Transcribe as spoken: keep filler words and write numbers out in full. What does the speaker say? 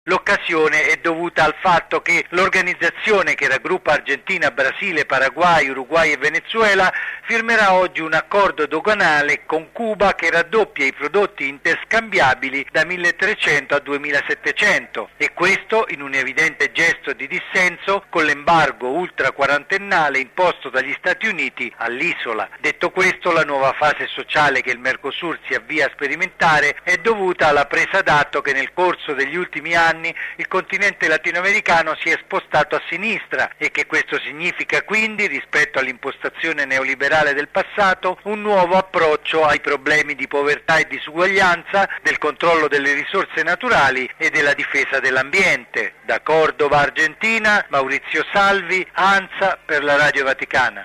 L'occasione è dovuta al fatto che l'organizzazione che raggruppa Argentina, Brasile, Paraguay, Uruguay e Venezuela firmerà oggi un accordo doganale con Cuba che raddoppia i prodotti interscambiabili da milletrecento a duemilasettecento, e questo in un evidente gesto di dissenso con l'embargo ultraquarantennale imposto dagli Stati Uniti all'isola. Detto questo, la nuova fase sociale che il Mercosur si avvia a sperimentare è dovuta alla presa d'atto che nel corso degli ultimi anni il continente latinoamericano si è spostato a sinistra e che questo significa quindi, rispetto all'impostazione neoliberale del passato, un nuovo approccio ai problemi di povertà e disuguaglianza, del controllo delle risorse naturali e della difesa dell'ambiente. Da Cordova, Argentina, Maurizio Salvi, ANSA per la Radio Vaticana.